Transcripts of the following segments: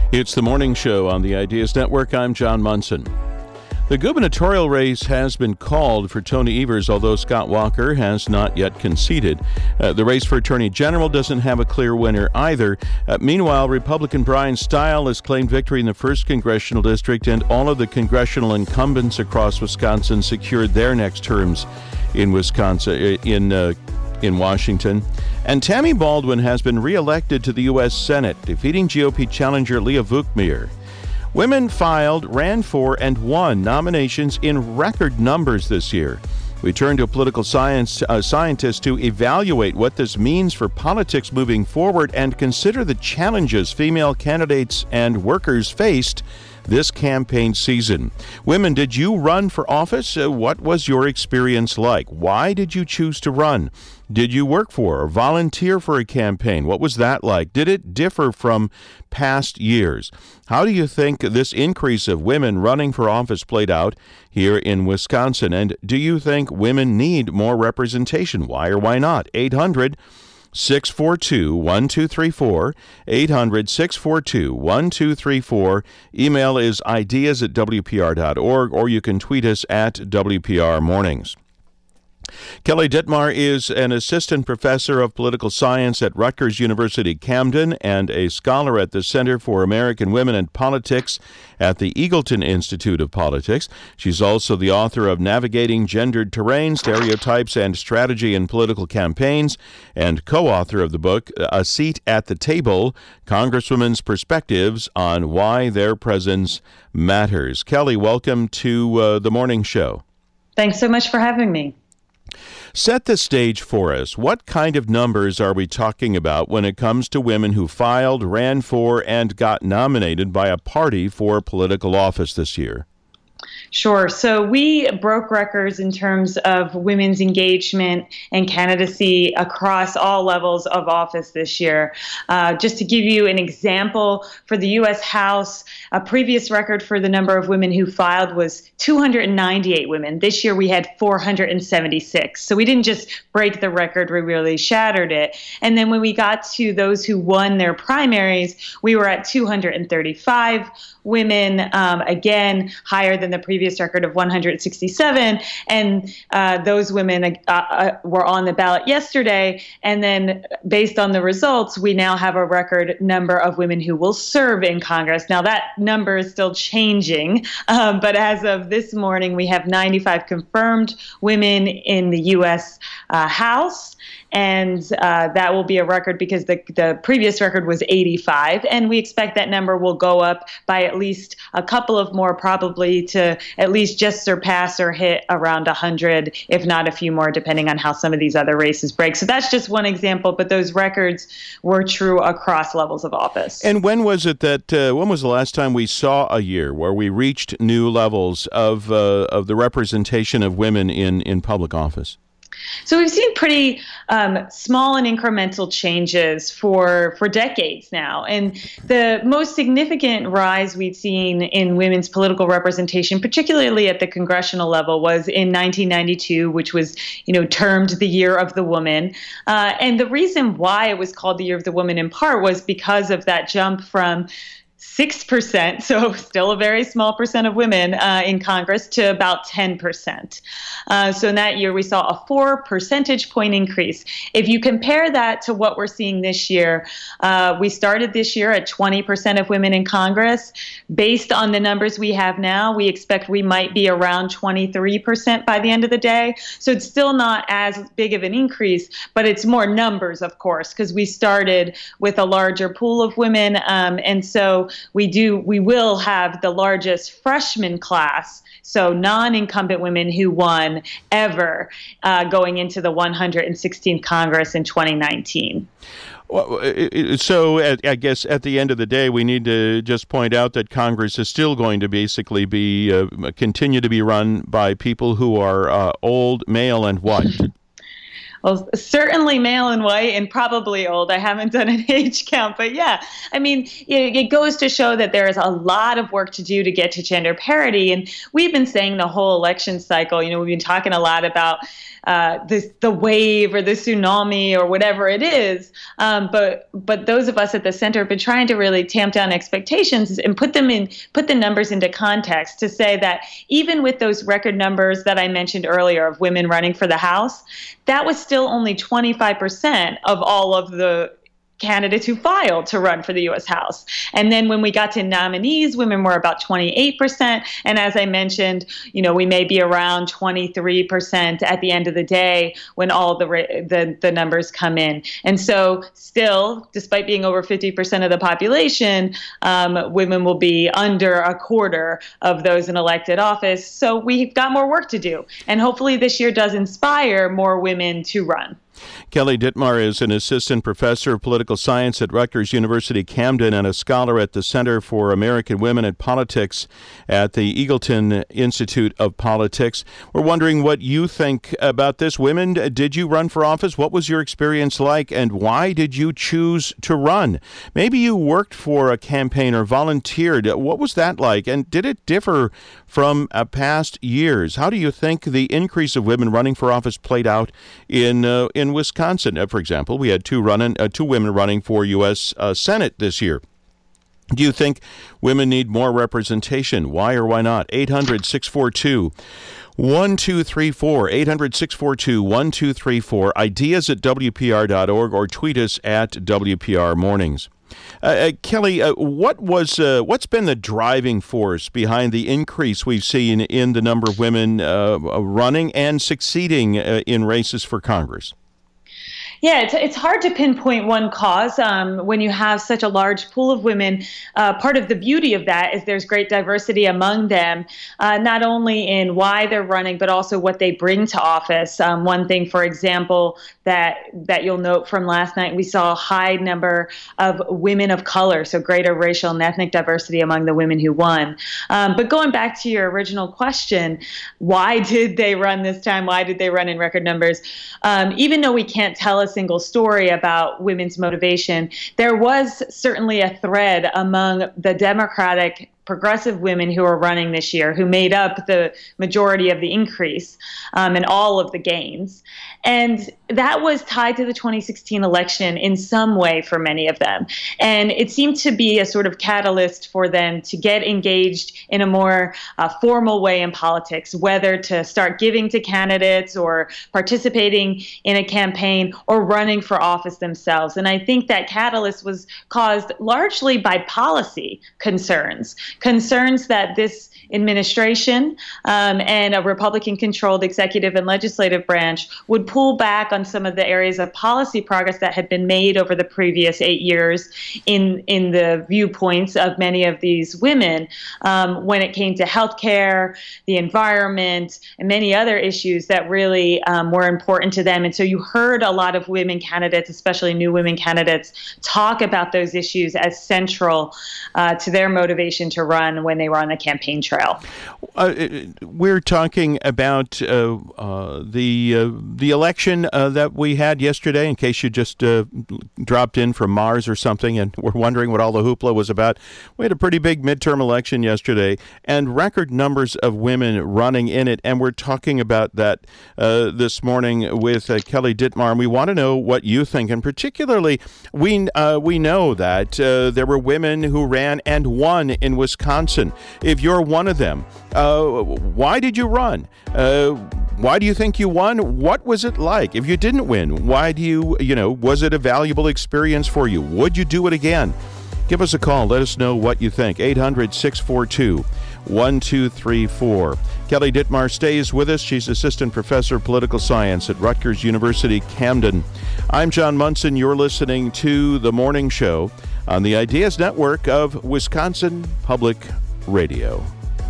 It's the morning show on the Ideas Network. I'm John Munson. The gubernatorial race has been called for Tony Evers, although Scott Walker has not yet conceded. The race for Attorney General doesn't have a clear winner either. Meanwhile, Republican Brian Stile has claimed victory in the 1st Congressional District, and all of the congressional incumbents across Wisconsin secured their next terms in Washington. And Tammy Baldwin has been reelected to the U.S. Senate, defeating GOP challenger Leah Vukmir. Women filed, ran for, and won nominations in record numbers this year. We turn to a political scientist to evaluate what this means for politics moving forward and consider the challenges female candidates and workers faced this campaign season. Women, did you run for office? What was your experience like? Why did you choose to run? Did you work for or volunteer for a campaign? What was that like? Did it differ from past years? How do you think this increase of women running for office played out here in Wisconsin? And do you think women need more representation? Why or why not? 800-642-1234, 800-642-1234. Email is ideas@wpr.org, or you can tweet us at WPR Mornings. Kelly Dittmar is an assistant professor of political science at Rutgers University Camden and a scholar at the Center for American Women and Politics at the Eagleton Institute of Politics. She's also the author of Navigating Gendered Terrain, Stereotypes and Strategy in Political Campaigns, and co-author of the book, A Seat at the Table, Congresswomen's Perspectives on Why Their Presence Matters. Kelly, welcome to the morning show. Thanks so much for having me. Set the stage for us. What kind of numbers are we talking about when it comes to women who filed, ran for, and got nominated by a party for political office this year? Sure. So we broke records in terms of women's engagement and candidacy across all levels of office this year. Just to give you an example, for the U.S. House, a previous record for the number of women who filed was 298 women. This year we had 476. So we didn't just break the record, we really shattered it. And then when we got to those who won their primaries, we were at 235 women, again, higher than the previous record of 167. And those women were on the ballot yesterday. And then based on the results, we now have a record number of women who will serve in Congress. Now, that number is still changing. But as of this morning, we have 95 confirmed women in the U.S. House. And that will be a record because the previous record was 85. And we expect that number will go up by at least a couple of more, probably to at least just surpass or hit around 100, if not a few more, depending on how some of these other races break. So that's just one example, but those records were true across levels of office. And when was it when was the last time we saw a year where we reached new levels of the representation of women in public office? So we've seen pretty small and incremental changes for decades now. And the most significant rise we've seen in women's political representation, particularly at the congressional level, was in 1992, which was, termed the Year of the Woman. And the reason why it was called the Year of the Woman in part was because of that jump from 6%, so still a very small percent of women in Congress, to about 10%. So in that year, we saw a 4 percentage point increase. If you compare that to what we're seeing this year, we started this year at 20% of women in Congress. Based on the numbers we have now, we expect we might be around 23% by the end of the day. So it's still not as big of an increase, but it's more numbers, of course, because we started with a larger pool of women. And so we will have the largest freshman class, so non-incumbent women who won ever, going into the 116th Congress in 2019. Well, so I guess at the end of the day, we need to just point out that Congress is still going to basically continue to be run by people who are old, male, and white. Well, certainly male and white, and probably old. I haven't done an age count, but yeah, I mean, it goes to show that there is a lot of work to do to get to gender parity. And we've been saying the whole election cycle, we've been talking a lot about the wave or the tsunami or whatever it is. But those of us at the center have been trying to really tamp down expectations and put the numbers into context to say that even with those record numbers that I mentioned earlier of women running for the House, that was still only 25% of all of the candidates who filed to run for the U.S. House. And then when we got to nominees, women were about 28%. And as I mentioned, we may be around 23% at the end of the day when all the numbers come in. And so still, despite being over 50% of the population, women will be under a quarter of those in elected office. So we've got more work to do. And hopefully this year does inspire more women to run. Kelly Dittmar is an assistant professor of political science at Rutgers University Camden and a scholar at the Center for American Women in Politics at the Eagleton Institute of Politics. We're wondering what you think about this. Women, did you run for office? What was your experience like, and why did you choose to run? Maybe you worked for a campaign or volunteered. What was that like, and did it differ from past years? How do you think the increase of women running for office played out in Wisconsin? For example, we had two women running for U.S. Senate this year. Do you think women need more representation? Why or why not? 800-642-1234, 800-642-1234, ideas at WPR.org, or tweet us at WPR Mornings. Kelly, what's been the driving force behind the increase we've seen in the number of women running and succeeding in races for Congress? Yeah, it's hard to pinpoint one cause when you have such a large pool of women. Part of the beauty of that is there's great diversity among them, not only in why they're running, but also what they bring to office. One thing, for example, that you'll note from last night, we saw a high number of women of color, so greater racial and ethnic diversity among the women who won. But going back to your original question, why did they run this time? Why did they run in record numbers? Even though we can't tell a single story about women's motivation, there was certainly a thread among the Democratic progressive women who are running this year, who made up the majority of the increase and all of the gains. And that was tied to the 2016 election in some way for many of them. And it seemed to be a sort of catalyst for them to get engaged in a more formal way in politics, whether to start giving to candidates or participating in a campaign or running for office themselves. And I think that catalyst was caused largely by policy concerns that this administration and a Republican-controlled executive and legislative branch would pull back on some of the areas of policy progress that had been made over the previous 8 years in the viewpoints of many of these women when it came to healthcare, the environment, and many other issues that really were important to them. And so you heard a lot of women candidates, especially new women candidates, talk about those issues as central to their motivation to run when they were on the campaign trail. We're talking about the election that we had yesterday, in case you just dropped in from Mars or something and were wondering what all the hoopla was about. We had a pretty big midterm election yesterday and record numbers of women running in it, and we're talking about that this morning with Kelly Dittmar, and we want to know what you think. And particularly, we know that there were women who ran and won in Wisconsin. If you're one of them, why did you run? Why do you think you won? What was it like? If you didn't win, why do you was it a valuable experience for you? Would you do it again? Give us a call. Let us know what you think. 800-642-1234. Kelly Dittmar stays with us. She's assistant professor of political science at Rutgers University Camden. I'm John Munson. You're listening to The Morning Show on the Ideas Network of Wisconsin Public Radio.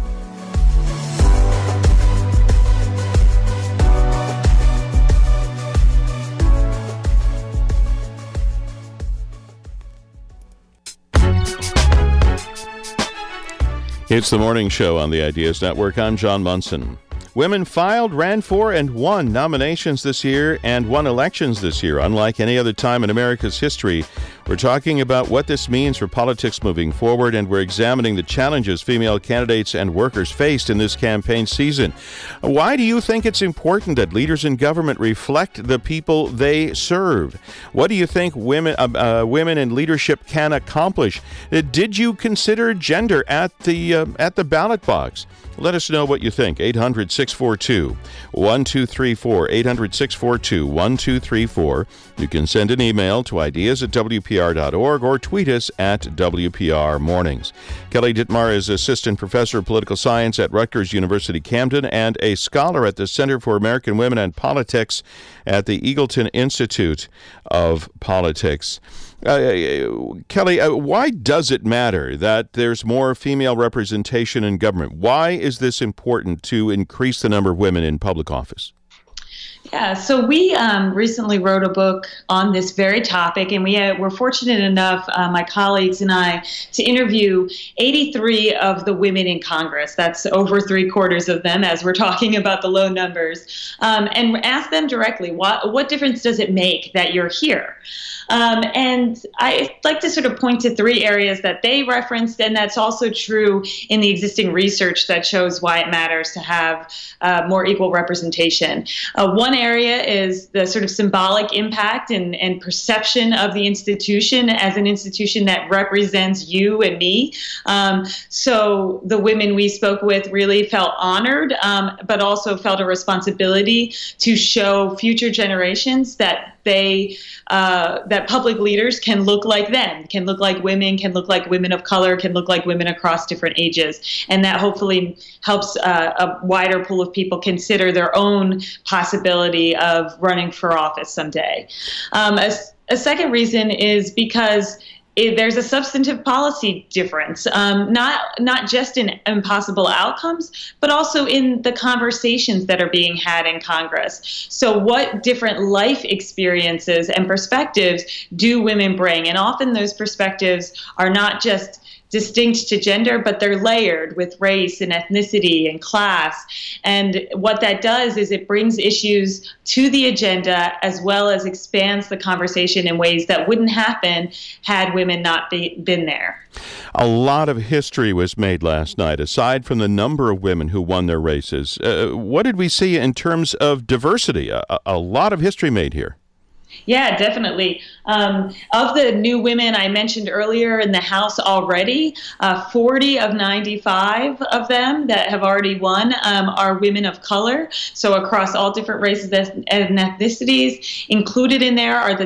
It's The Morning Show on the Ideas Network. I'm John Munson. Women filed, ran for, and won nominations this year and won elections this year. Unlike any other time in America's history, We're talking about what this means for politics moving forward, and we're examining the challenges female candidates and workers faced in this campaign season. Why do you think it's important that leaders in government reflect the people they serve? What do you think women in leadership can accomplish? Did you consider gender at the ballot box? Let us know what you think. 800-642-1234. 800-642-1234. You can send an email to ideas@wpr.org or tweet us at WPR Mornings. Kelly Dittmar is Assistant Professor of Political Science at Rutgers University Camden and a scholar at the Center for American Women and Politics at the Eagleton Institute of Politics. Kelly, why does it matter that there's more female representation in government? Why is this important to increase the number of women in public office? Yeah, so we recently wrote a book on this very topic, and we were fortunate enough, my colleagues and I, to interview 83 of the women in Congress. That's over 3/4 of them, as we're talking about the low numbers, and ask them directly, what difference does it make that you're here? And I'd like to sort of point to 3 areas that they referenced, and that's also true in the existing research that shows why it matters to have more equal representation. One area is the sort of symbolic impact and perception of the institution as an institution that represents you and me. So the women we spoke with really felt honored, but also felt a responsibility to show future generations that that public leaders can look like them, can look like women of color, can look like women across different ages. And that hopefully helps a wider pool of people consider their own possibility of running for office someday. A second reason is because there's a substantive policy difference, not just in impossible outcomes, but also in the conversations that are being had in Congress. So what different life experiences and perspectives do women bring? And often those perspectives are not just distinct to gender, but they're layered with race and ethnicity and class. And what that does is it brings issues to the agenda as well as expands the conversation in ways that wouldn't happen had women not been there. A lot of history was made last night, aside from the number of women who won their races. What did we see in terms of diversity? A lot of history made here. Yeah, definitely. Of the new women I mentioned earlier in the House already, 40 of 95 of them that have already won are women of color. So across all different races and ethnicities. Included in there are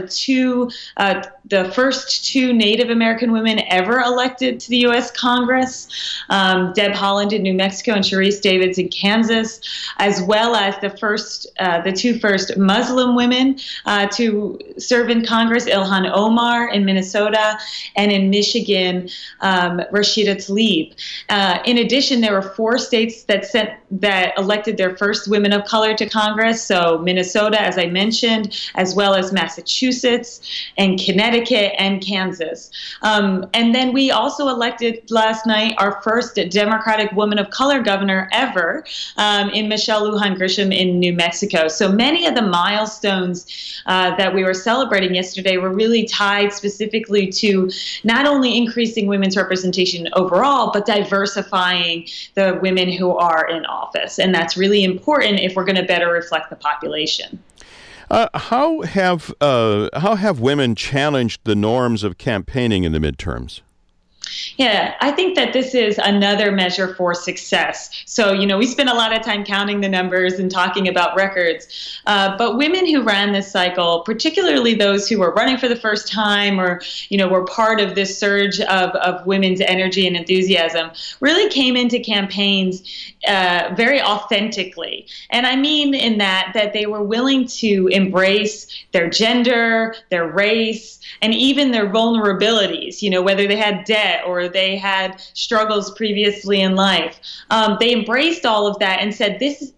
the first 2 Native American women ever elected to the U.S. Congress, Deb Haaland in New Mexico and Sharice Davids in Kansas, as well as the 2 first Muslim women to serve in Congress, Ilhan Omar in Minnesota, and in Michigan, Rashida Tlaib. In addition, there were 4 states that elected their first women of color to Congress, so Minnesota, as I mentioned, as well as Massachusetts and Connecticut and Kansas. And then we also elected last night our first Democratic woman of color governor ever in Michelle Lujan Grisham in New Mexico. So many of the milestones that we were celebrating yesterday were really tied specifically to not only increasing women's representation overall, but diversifying the women who are in office. And that's really important if we're going to better reflect the population. How have women challenged the norms of campaigning in the midterms? Yeah, I think that this is another measure for success. So, we spend a lot of time counting the numbers and talking about records, but women who ran this cycle, particularly those who were running for the first time or, were part of this surge of women's energy and enthusiasm, really came into campaigns very authentically. And I mean in that they were willing to embrace their gender, their race, and even their vulnerabilities, whether they had debt or they had struggles previously in life. They embraced all of that and said, this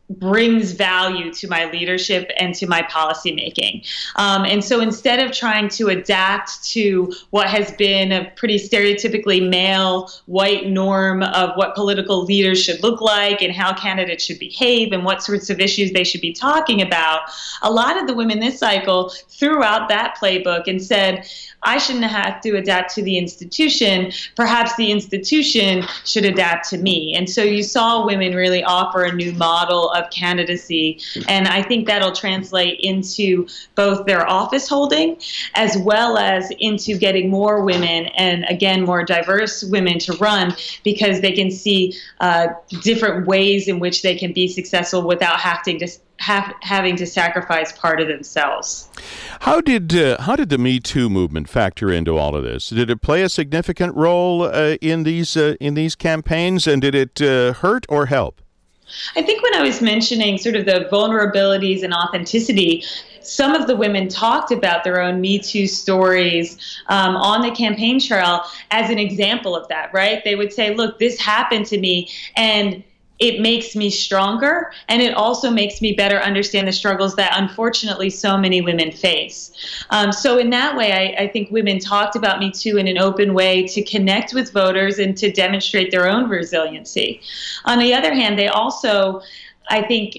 brings value to my leadership and to my policymaking. And so instead of trying to adapt to what has been a pretty stereotypically male white norm of what political leaders should look like and how candidates should behave and what sorts of issues they should be talking about, a lot of the women this cycle threw out that playbook and said, I shouldn't have to adapt to the institution. Perhaps the institution should adapt to me. And so you saw women really offer a new model of candidacy. And I think that'll translate into both their office holding as well as into getting more women and, again, more diverse women to run, because they can see different ways in which they can be successful without having to sacrifice part of themselves. How did the Me Too movement factor into all of this? Did it play a significant role in these campaigns, and did it hurt or help? I think when I was mentioning sort of the vulnerabilities and authenticity, some of the women talked about their own Me Too stories on the campaign trail as an example of that, right? They would say, look, this happened to me, and it makes me stronger, and it also makes me better understand the struggles that unfortunately so many women face. So in that way, I think women talked about Me Too in an open way to connect with voters and to demonstrate their own resiliency. On the other hand, they also, I think,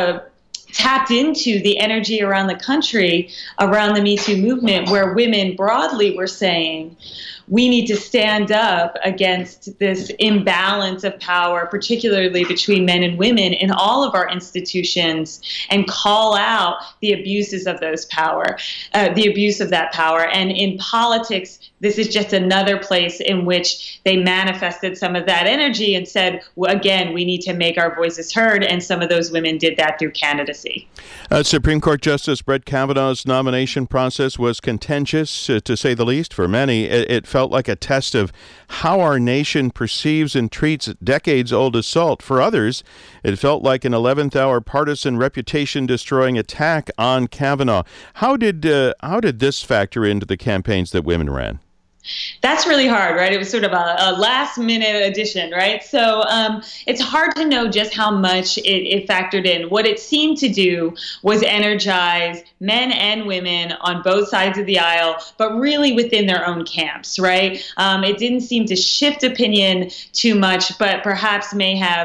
tapped into the energy around the country around the Me Too movement, where women broadly were saying, we need to stand up against this imbalance of power, particularly between men and women in all of our institutions, and call out the abuses of those power, the abuse of that power. And in politics, this is just another place in which they manifested some of that energy and said, well, again, we need to make our voices heard. And some of those women did that through candidacy. Supreme Court Justice Brett Kavanaugh's nomination process was contentious, to say the least, for many. It felt like a test of how our nation perceives and treats decades-old assault. For others, it felt like an 11th-hour partisan reputation-destroying attack on Kavanaugh. How did this factor into the campaigns that women ran? That's really hard, right? It was sort of a last-minute addition, right? So it's hard to know just how much it factored in. What it seemed to do was energize men and women on both sides of the aisle, but really within their own camps, right? It didn't seem to shift opinion too much, but perhaps may have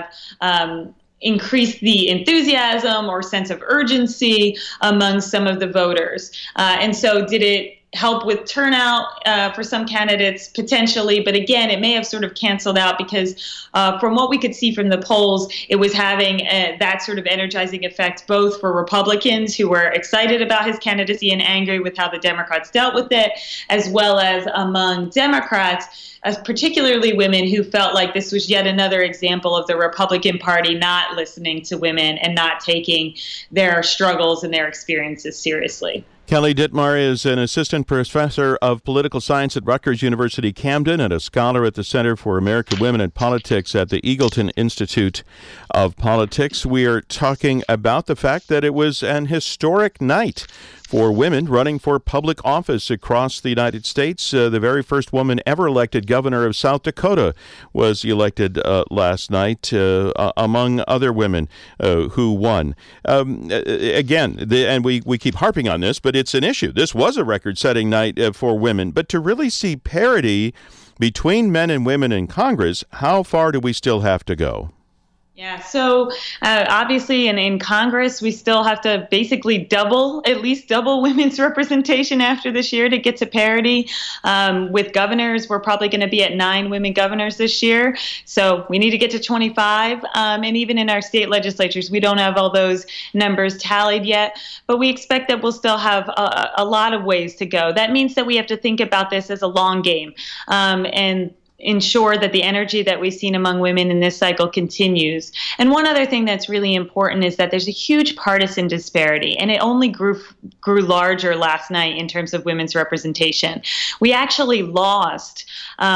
increase the enthusiasm or sense of urgency among some of the voters. And so did it help with turnout for some candidates? Potentially, but again, it may have sort of canceled out because from what we could see from the polls, it was having that sort of energizing effect both for Republicans who were excited about his candidacy and angry with how the Democrats dealt with it, as well as among Democrats, particularly women who felt like this was yet another example of the Republican Party not listening to women and not taking their struggles and their experiences seriously. Kelly Dittmar is an assistant professor of political science at Rutgers University Camden and a scholar at the Center for American Women in Politics at the Eagleton Institute of Politics. We are talking about the fact that it was an historic night for women running for public office across the United States. The very first woman ever elected governor of South Dakota was elected last night, among other women who won. And we keep harping on this, but it's an issue. This was a record-setting night for women. But to really see parity between men and women in Congress, how far do we still have to go? Yeah, so obviously in Congress, we still have to basically at least double women's representation after this year to get to parity. With governors, we're probably going to be at 9 women governors this year. So we need to get to 25. And even in our state legislatures, we don't have all those numbers tallied yet. But we expect that we'll still have a lot of ways to go. That means that we have to think about this as a long game. And ensure that the energy that we've seen among women in this cycle continues. And one other thing that's really important is that there's a huge partisan disparity, and it only grew larger last night in terms of women's representation. We actually lost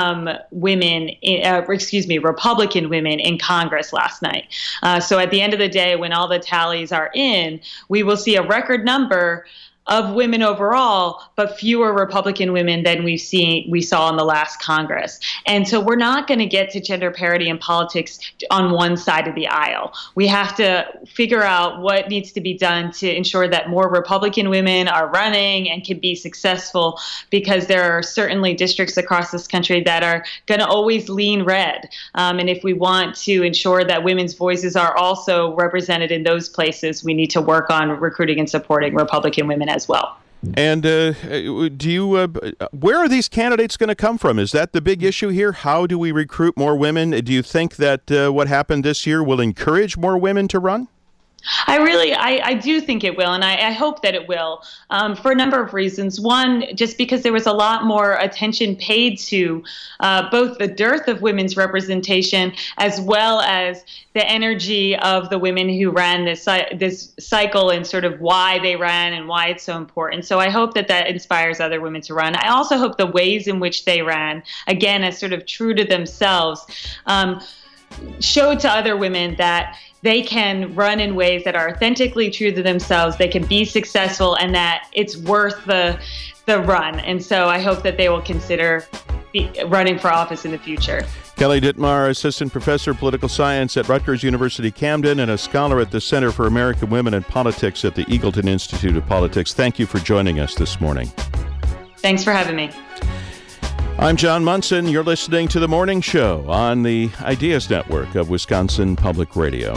Republican women in Congress last night. So at the end of the day, when all the tallies are in, we will see a record number of women overall, but fewer Republican women than we saw in the last Congress. And so we're not going to get to gender parity in politics on one side of the aisle. We have to figure out what needs to be done to ensure that more Republican women are running and can be successful, because there are certainly districts across this country that are going to always lean red. And if we want to ensure that women's voices are also represented in those places, we need to work on recruiting and supporting Republican women as well. And where are these candidates going to come from? Is that the big issue here? How do we recruit more women? Do you think that what happened this year will encourage more women to run? I do think it will, and I hope that it will, for a number of reasons. One, just because there was a lot more attention paid to both the dearth of women's representation as well as the energy of the women who ran this cycle and sort of why they ran and why it's so important. So I hope that inspires other women to run. I also hope the ways in which they ran, again, as sort of true to themselves, showed to other women that they can run in ways that are authentically true to themselves, they can be successful, and that it's worth the run. And so I hope that they will consider running for office in the future. Kelly Dittmar, Assistant Professor of Political Science at Rutgers University Camden and a scholar at the Center for American Women in Politics at the Eagleton Institute of Politics. Thank you for joining us this morning. Thanks for having me. I'm John Munson. You're listening to The Morning Show on the Ideas Network of Wisconsin Public Radio.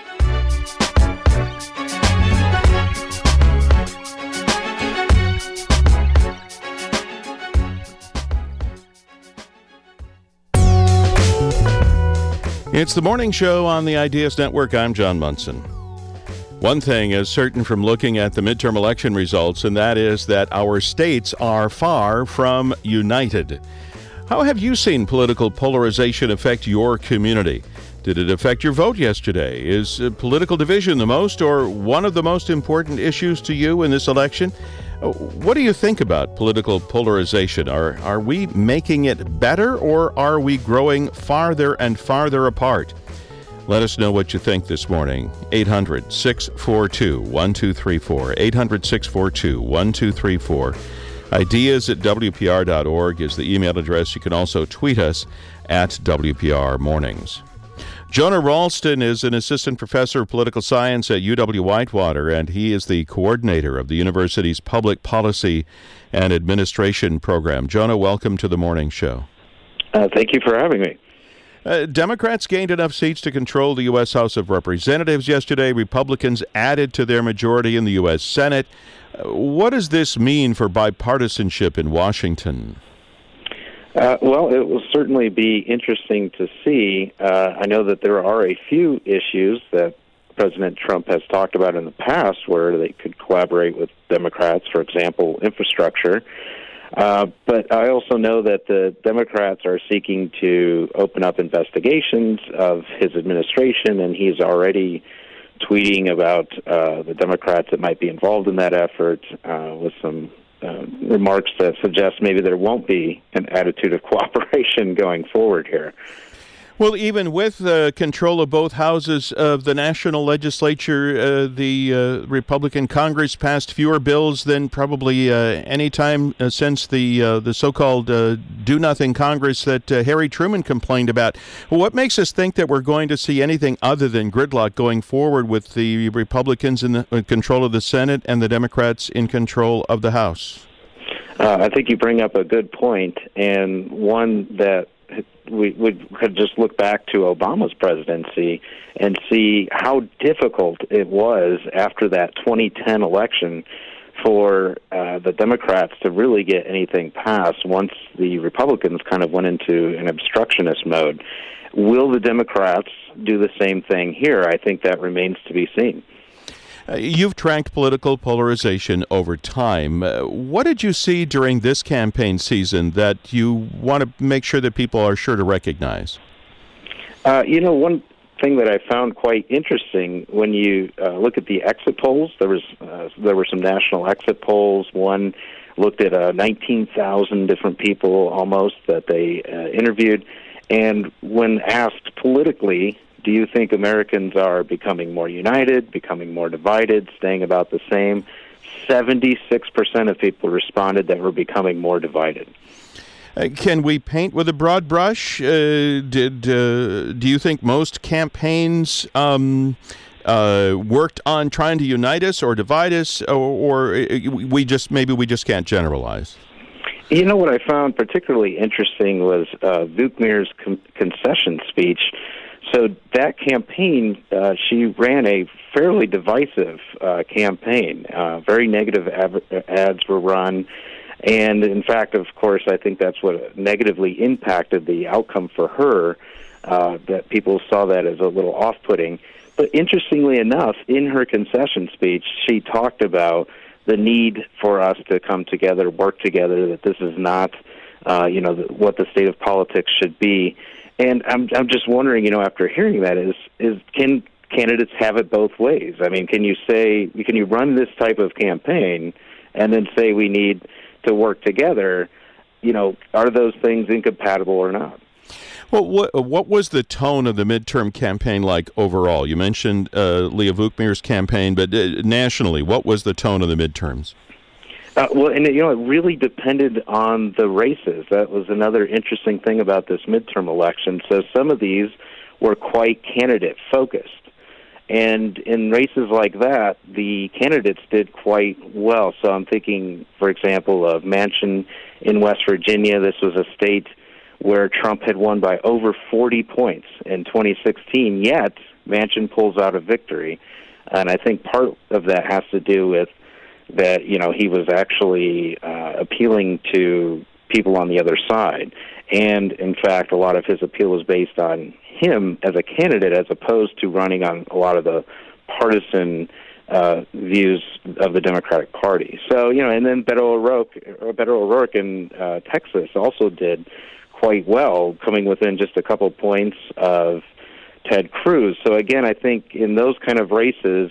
It's The Morning Show on the Ideas Network. I'm John Munson. One thing is certain from looking at the midterm election results, and that is that our states are far from united. How have you seen political polarization affect your community? Did it affect your vote yesterday? Is political division the most or one of the most important issues to you in this election? What do you think about political polarization? Are we making it better, or are we growing farther and farther apart? Let us know what you think this morning. 800-642-1234. 800-642-1234. Ideas@WPR.org is the email address. You can also tweet us at WPR Mornings. Jonah Ralston is an assistant professor of political science at UW-Whitewater, and he is the coordinator of the university's public policy and administration program. Jonah, welcome to the Morning Show. Thank you for having me. Democrats gained enough seats to control the U.S. House of Representatives yesterday. Republicans added to their majority in the U.S. Senate. What does this mean for bipartisanship in Washington? Well, it will certainly be interesting to see. I know that there are a few issues that President Trump has talked about in the past where they could collaborate with Democrats, for example, infrastructure. But I also know that the Democrats are seeking to open up investigations of his administration, and he's already tweeting about the Democrats that might be involved in that effort with some remarks that suggest maybe there won't be an attitude of cooperation going forward here. Well, even with control of both houses of the national legislature, the Republican Congress passed fewer bills than probably any time since the so-called do-nothing Congress that Harry Truman complained about. Well, what makes us think that we're going to see anything other than gridlock going forward with the Republicans in control of the Senate and the Democrats in control of the House? I think you bring up a good point, and one that we could just look back to Obama's presidency and see how difficult it was after that 2010 election for the Democrats to really get anything passed once the Republicans kind of went into an obstructionist mode. Will the Democrats do the same thing here? I think that remains to be seen. You've tracked political polarization over time. What did you see during this campaign season that you want to make sure that people are sure to recognize? One thing that I found quite interesting when you look at the exit polls, there were some national exit polls. One looked at 19,000 different people almost that they interviewed, and when asked politically, do you think Americans are becoming more united, becoming more divided, staying about the same? 76% of people responded that we're becoming more divided. Can we paint with a broad brush? Do you think most campaigns worked on trying to unite us or divide us, or we just can't generalize? You know, what I found particularly interesting was Vukmir's concession speech. So that campaign, she ran a fairly divisive campaign. Very negative ads were run. And in fact, of course, I think that's what negatively impacted the outcome for her, that people saw that as a little off-putting. But interestingly enough, in her concession speech, she talked about the need for us to come together, work together, that this is not, what the state of politics should be. And I'm just wondering, after hearing that, is can candidates have it both ways? I mean, can you run this type of campaign and then say we need to work together? Are those things incompatible or not? Well, what was the tone of the midterm campaign like overall? You mentioned Leah Vukmir's campaign, but nationally, what was the tone of the midterms? It really depended on the races. That was another interesting thing about this midterm election. So some of these were quite candidate-focused. And in races like that, the candidates did quite well. So I'm thinking, for example, of Manchin in West Virginia. This was a state where Trump had won by over 40 points in 2016, yet Manchin pulls out a victory. And I think part of that has to do with that, he was actually appealing to people on the other side. And, in fact, a lot of his appeal was based on him as a candidate as opposed to running on a lot of the partisan views of the Democratic Party. So, and then Beto O'Rourke in Texas also did quite well, coming within just a couple points of Ted Cruz. So, again, I think in those kind of races,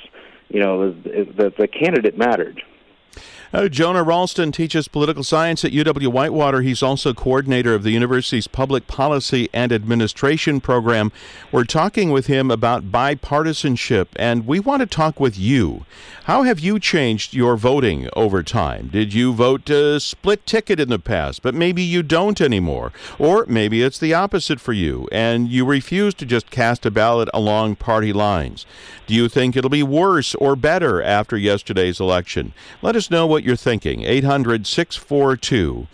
the candidate mattered. Jonah Ralston teaches political science at UW-Whitewater. He's also coordinator of the university's Public Policy and Administration program. We're talking with him about bipartisanship, and we want to talk with you. How have you changed your voting over time? Did you vote split ticket in the past, but maybe you don't anymore? Or maybe it's the opposite for you, and you refuse to just cast a ballot along party lines. Do you think it'll be worse or better after yesterday's election? Let us know what you're thinking. 800-642-1234.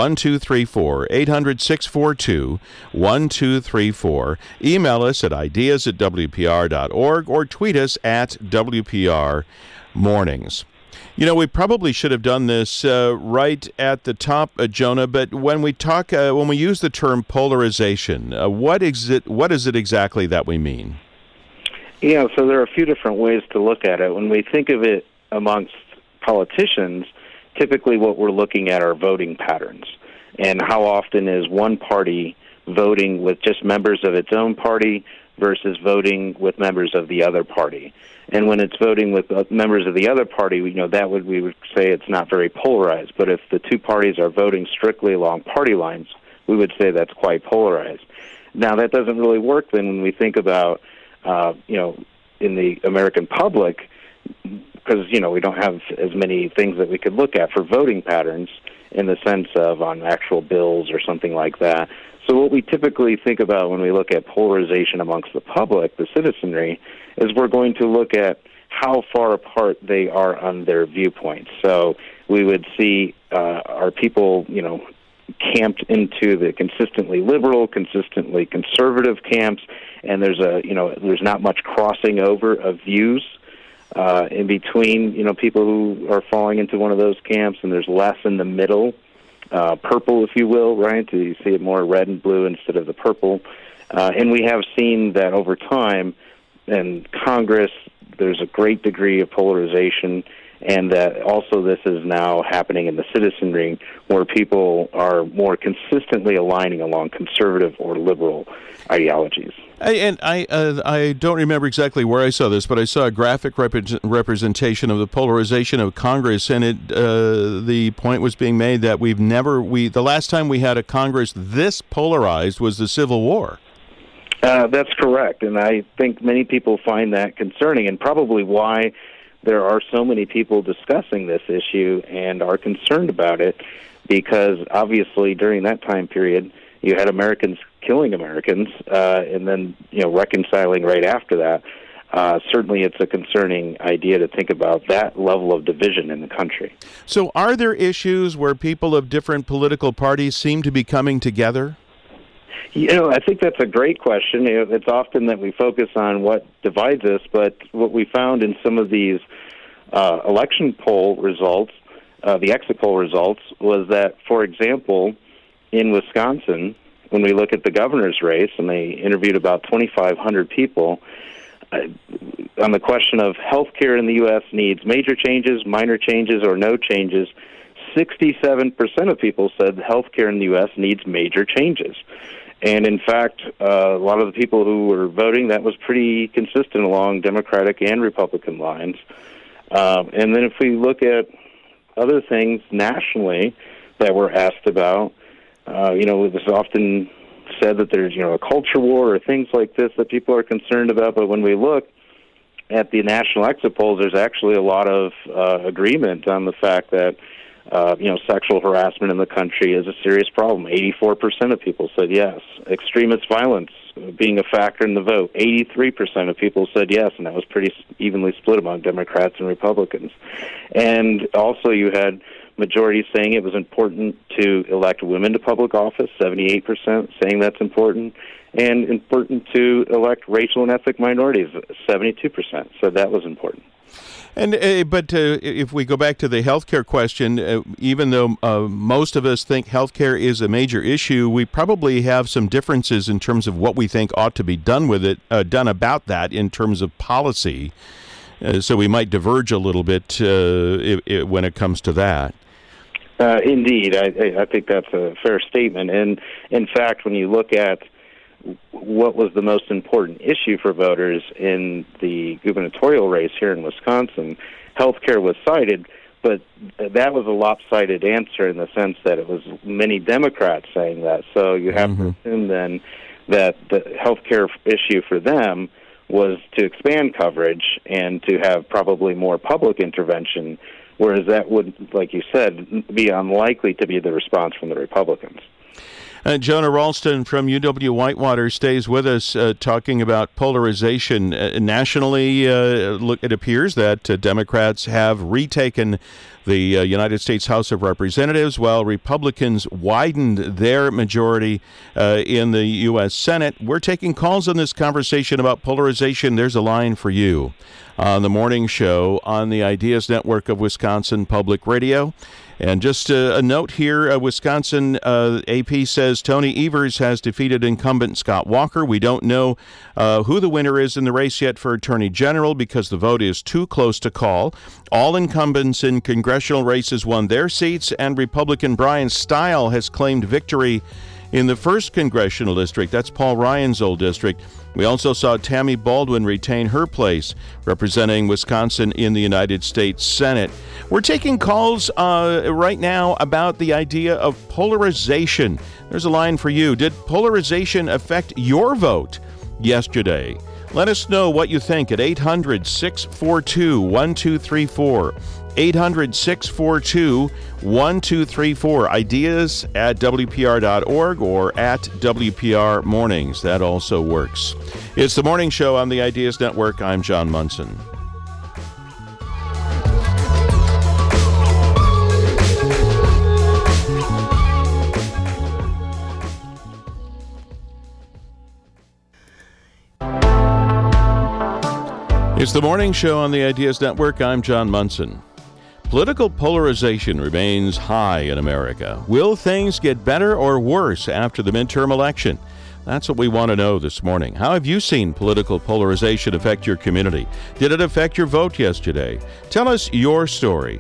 800-642-1234. Email us at ideas@wpr.org or tweet us at WPR Mornings. We probably should have done this right at the top, Jonah, but when we use the term polarization, what is it exactly that we mean? Yeah, so there are a few different ways to look at it. When we think of it amongst politicians, typically what we're looking at are voting patterns. And how often is one party voting with just members of its own party versus voting with members of the other party? And when it's voting with members of the other party, we would say it's not very polarized. But if the two parties are voting strictly along party lines, we would say that's quite polarized. Now, that doesn't really work then when we think about in the American public, because, we don't have as many things that we could look at for voting patterns in the sense of on actual bills or something like that. So what we typically think about when we look at polarization amongst the public, the citizenry, is we're going to look at how far apart they are on their viewpoints. So we would see are people, camped into the consistently liberal, consistently conservative camps, and there's not much crossing over of views in between, people who are falling into one of those camps, and there's less in the middle, purple, if you will, right? You see it more red and blue instead of the purple. And we have seen that over time in Congress, there's a great degree of polarization, and that also this is now happening in the citizenry where people are more consistently aligning along conservative or liberal ideologies. I don't remember exactly where I saw this, but I saw a graphic representation of the polarization of Congress, and the point was being made that the last time we had a Congress this polarized was the Civil War. That's correct, and I think many people find that concerning, and probably why there are so many people discussing this issue and are concerned about it, because obviously during that time period you had Americans killing Americans, and then reconciling right after that. Certainly it's a concerning idea to think about that level of division in the country. So are there issues where people of different political parties seem to be coming together? I think that's a great question. It's often that we focus on what divides us, but what we found in some of these election poll results, the exit poll results, was that, for example, in Wisconsin, when we look at the governor's race, and they interviewed about 2,500 people, on the question of health care in the U.S. needs major changes, minor changes, or no changes, 67% of people said health care in the U.S. needs major changes. And in fact, a lot of the people who were voting, that was pretty consistent along Democratic and Republican lines. And then if we look at other things nationally that we're asked about, it's often said that there's, a culture war or things like this that people are concerned about. But when we look at the national exit polls, there's actually a lot of agreement on the fact that sexual harassment in the country is a serious problem. 84% of people said yes. Extremist violence being a factor in the vote, 83% of people said yes, and that was pretty evenly split among Democrats and Republicans. And also you had majorities saying it was important to elect women to public office, 78% saying that's important, and important to elect racial and ethnic minorities, 72% said that was important. And but if we go back to the healthcare question, even though most of us think healthcare is a major issue, we probably have some differences in terms of what we think ought to be done with it, done about that in terms of policy. So we might diverge a little bit when it comes to that. Indeed, I think that's a fair statement. And in fact, when you look at what was the most important issue for voters in the gubernatorial race here in Wisconsin, healthcare was cited, but that was a lopsided answer in the sense that it was many Democrats saying that. So you have to assume then that the healthcare issue for them was to expand coverage and to have probably more public intervention, whereas that would, like you said, be unlikely to be the response from the Republicans. Jonah Ralston from UW-Whitewater stays with us talking about polarization. Nationally, it appears that Democrats have retaken the United States House of Representatives, while Republicans widened their majority in the U.S. Senate. We're taking calls on this conversation about polarization. There's a line for you on the morning show on the Ideas Network of Wisconsin Public Radio. And just a note here, Wisconsin AP says Tony Evers has defeated incumbent Scott Walker. We don't know who the winner is in the race yet for Attorney General because the vote is too close to call. All incumbents in congressional races won their seats, and Republican Brian Stile has claimed victory in the 1st Congressional District. That's Paul Ryan's old district. We also saw Tammy Baldwin retain her place representing Wisconsin in the United States Senate. We're taking calls right now about the idea of polarization. There's a line for you. Did polarization affect your vote yesterday? Let us know what you think at 800-642-1234. 800-642-1234. Ideas at WPR.org or at WPR Mornings. That also works. It's the morning show on the Ideas Network. I'm John Munson. It's the morning show on the Ideas Network. I'm John Munson. Political polarization remains high in America. Will things get better or worse after the midterm election? That's what we want to know this morning. How have you seen political polarization affect your community? Did it affect your vote yesterday? Tell us your story.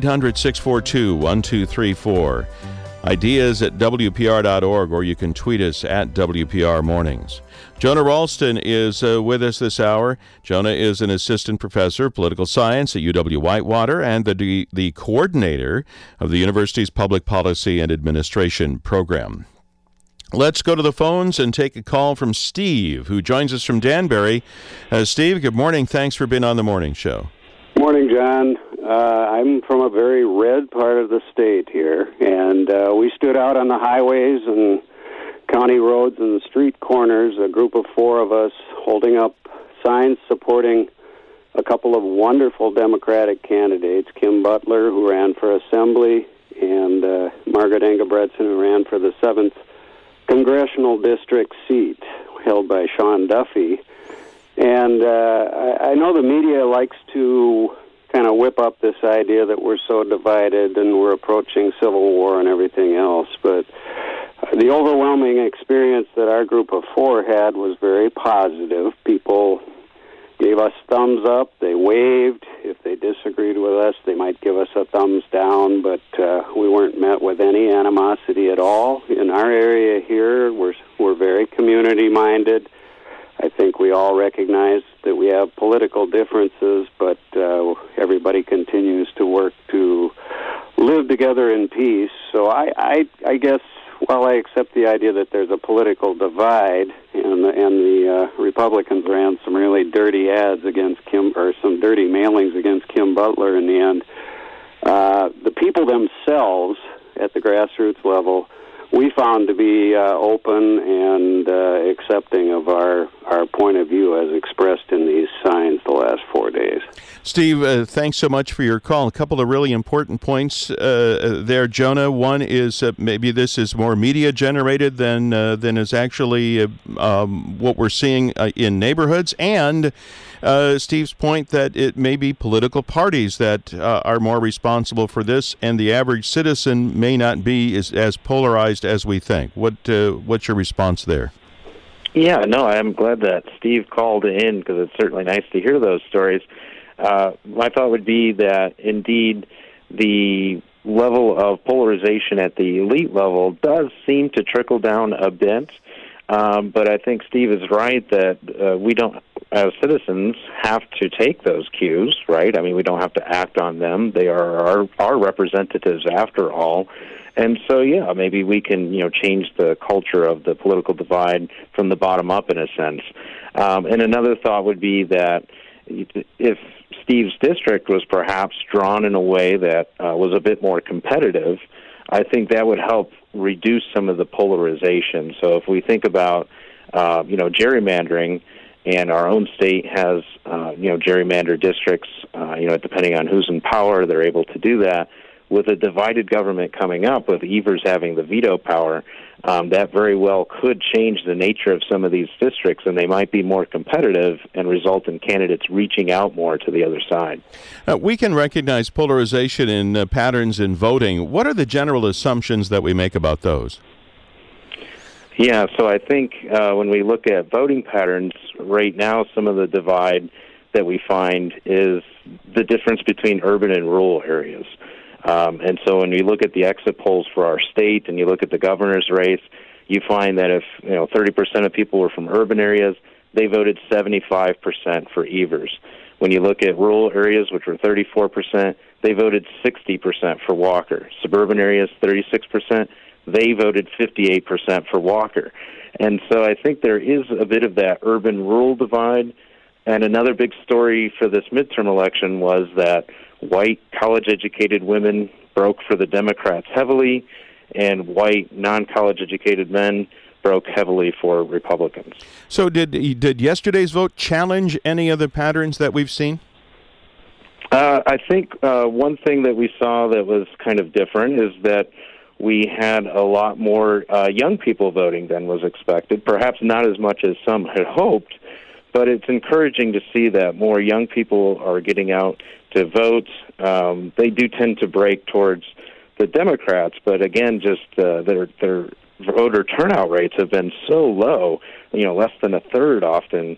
800-642-1234. Ideas at WPR.org, or you can tweet us at WPR Mornings. Jonah Ralston is with us this hour. Jonah is an assistant professor of political science at UW-Whitewater and the coordinator of the university's Public Policy and Administration program. Let's go to the phones and take a call from Steve, who joins us from Danbury. Steve, good morning. Thanks for being on the morning show. Morning, John. I'm from a very red part of the state here, and we stood out on the highways and county roads and street corners, a group of 4 of us holding up signs supporting a couple of wonderful Democratic candidates, Kim Butler, who ran for Assembly, and Margaret Engebretson, who ran for the 7th Congressional District seat, held by Sean Duffy. And I know the media likes to kind of whip up this idea that we're so divided and we're approaching civil war and everything else, but the overwhelming experience that our group of 4 had was very positive. People gave us thumbs up, they waved. If they disagreed with us, they might give us a thumbs down, but we weren't met with any animosity at all. In our area here, we're very community-minded. I think we all recognize that we have political differences, but everybody continues to work to live together in peace. So I guess, while I accept the idea that there's a political divide, and the Republicans ran some really dirty ads against Kim, or some dirty mailings against Kim Butler in the end, the people themselves at the grassroots level, we found to be open and accepting of our point of view as expressed in these signs the last 4 days. Steve, thanks so much for your call. A couple of really important points there, Jonah. One is maybe this is more media-generated than is actually what we're seeing in neighborhoods, and Steve's point that it may be political parties that are more responsible for this, and the average citizen may not be as polarized as we think. What's your response there? Yeah, no, I'm glad that Steve called in, because it's certainly nice to hear those stories. My thought would be that, indeed, the level of polarization at the elite level does seem to trickle down a bit, but I think Steve is right that we don't, as citizens, have to take those cues, right? I mean, we don't have to act on them. They are our representatives, after all. And so, yeah, maybe we can, change the culture of the political divide from the bottom up, in a sense. And another thought would be that if Steve's district was perhaps drawn in a way that was a bit more competitive, I think that would help reduce some of the polarization. So if we think about, gerrymandering, and our own state has, gerrymander districts, depending on who's in power, they're able to do that. With a divided government coming up, with Evers having the veto power, that very well could change the nature of some of these districts, and they might be more competitive and result in candidates reaching out more to the other side. We can recognize polarization in patterns in voting. What are the general assumptions that we make about those? Yeah, so I think when we look at voting patterns right now, some of the divide that we find is the difference between urban and rural areas. And so when you look at the exit polls for our state and you look at the governor's race, you find that if 30% of people were from urban areas, they voted 75% for Evers. When you look at rural areas, which were 34%, they voted 60% for Walker. Suburban areas, 36%, they voted 58% for Walker. And so I think there is a bit of that urban-rural divide. And another big story for this midterm election was that white college-educated women broke for the Democrats heavily, and white non-college-educated men broke heavily for Republicans. So did yesterday's vote challenge any of the patterns that we've seen? I think one thing that we saw that was kind of different is that we had a lot more young people voting than was expected, perhaps not as much as some had hoped, but it's encouraging to see that more young people are getting out to vote. They do tend to break towards the Democrats, but again, just their voter turnout rates have been so low, less than a third often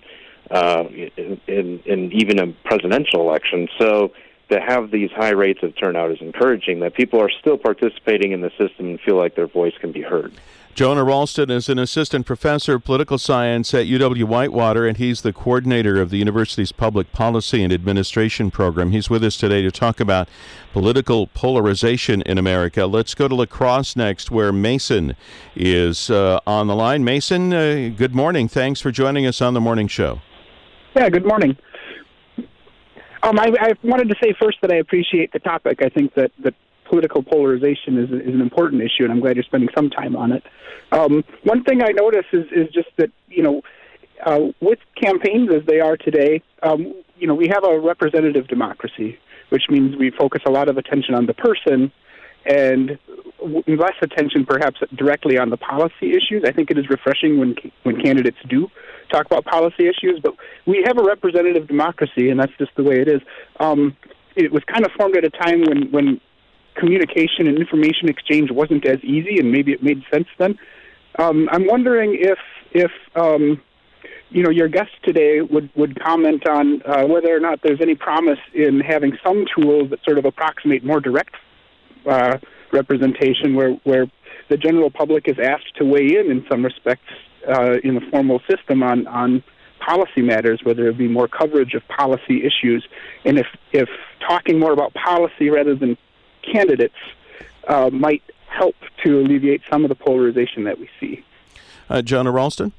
in even a presidential election. So to have these high rates of turnout is encouraging, that people are still participating in the system and feel like their voice can be heard. Jonah Ralston is an assistant professor of political science at UW-Whitewater, and he's the coordinator of the university's public policy and administration program. He's with us today to talk about political polarization in America. Let's go to La Crosse next, where Mason is on the line. Mason, good morning. Thanks for joining us on the morning show. Yeah, good morning. I wanted to say first that I appreciate the topic. I think that political polarization is an important issue, and I'm glad you're spending some time on it. One thing I notice is just that, with campaigns as they are today, we have a representative democracy, which means we focus a lot of attention on the person and less attention perhaps directly on the policy issues. I think it is refreshing when candidates do talk about policy issues, but we have a representative democracy, and that's just the way it is. It was kind of formed at a time when communication and information exchange wasn't as easy, and maybe it made sense then. I'm wondering if your guest today would comment on whether or not there's any promise in having some tools that sort of approximate more direct representation, where the general public is asked to weigh in some respects in the formal system on policy matters, whether it be more coverage of policy issues, and if talking more about policy rather than candidates might help to alleviate some of the polarization that we see. Jonah Ralston?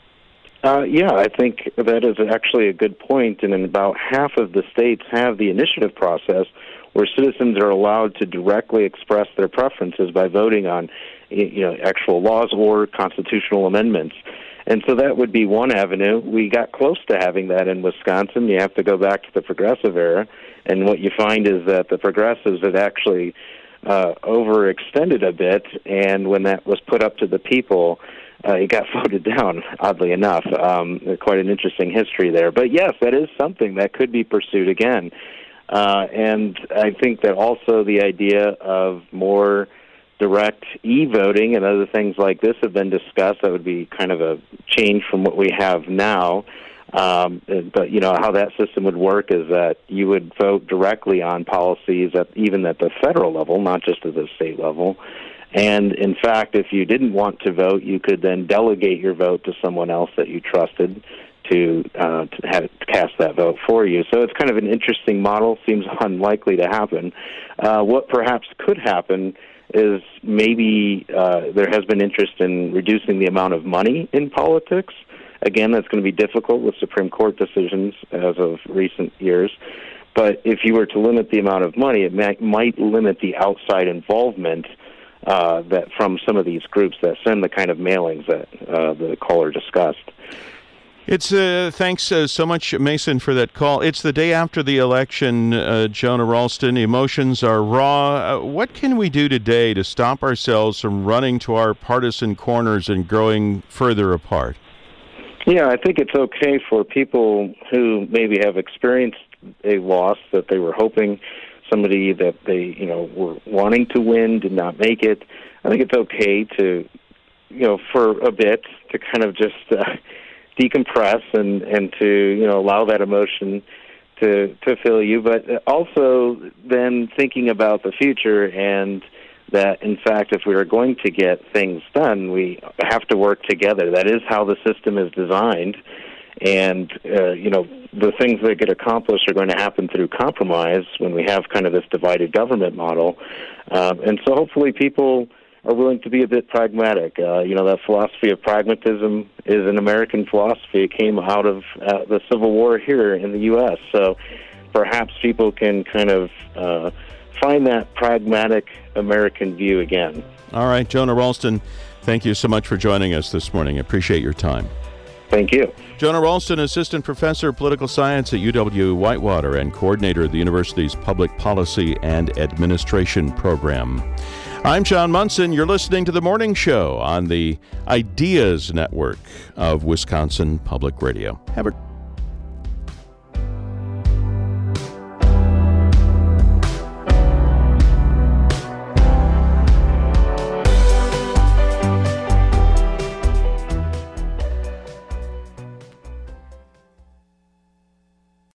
I think that is actually a good point, and in about half of the states have the initiative process where citizens are allowed to directly express their preferences by voting on actual laws or constitutional amendments. And so that would be one avenue. We got close to having that in Wisconsin. You have to go back to the progressive era, and what you find is that the progressives had actually overextended a bit, and when that was put up to the people, it got voted down, oddly enough. Quite an interesting history there. But yes, that is something that could be pursued again. And I think that also the idea of more direct e-voting and other things like this have been discussed. That would be kind of a change from what we have now. But, how that system would work is that you would vote directly on policies even at the federal level, not just at the state level. And, in fact, if you didn't want to vote, you could then delegate your vote to someone else that you trusted to cast that vote for you. So it's kind of an interesting model, seems unlikely to happen. What perhaps could happen is maybe there has been interest in reducing the amount of money in politics. Again, that's going to be difficult with Supreme Court decisions as of recent years. But if you were to limit the amount of money, it might limit the outside involvement that from some of these groups that send the kind of mailings that the caller discussed. It's thanks so much, Mason, for that call. It's the day after the election, Jonah Ralston. Emotions are raw. What can we do today to stop ourselves from running to our partisan corners and growing further apart? Yeah, I think it's okay for people who maybe have experienced a loss that they were hoping somebody that they were wanting to win did not make it. I think it's okay to for a bit to kind of just decompress and to allow that emotion to fill you, but also then thinking about the future and that in fact if we are going to get things done, we have to work together. That is how the system is designed, and the things that get accomplished are going to happen through compromise when we have kind of this divided government model, and so hopefully people are willing to be a bit pragmatic. That philosophy of pragmatism is an American philosophy. It came out of the Civil War here in the U.S., so perhaps people can kind of find that pragmatic American view again. All right, Jonah Ralston, thank you so much for joining us this morning. I appreciate your time. Thank you. Jonah Ralston, Assistant Professor of Political Science at UW-Whitewater and Coordinator of the university's Public Policy and Administration Program. I'm John Munson. You're listening to The Morning Show on the Ideas Network of Wisconsin Public Radio. Have a